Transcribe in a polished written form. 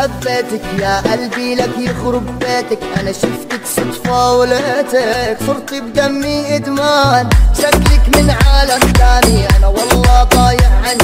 حبيتك يا قلبي لك يخرب بيتك، انا شفتك صدفة ولقيتك صرت بدمي ادمان، شكلك من عالم ثاني انا والله ضايع عنك،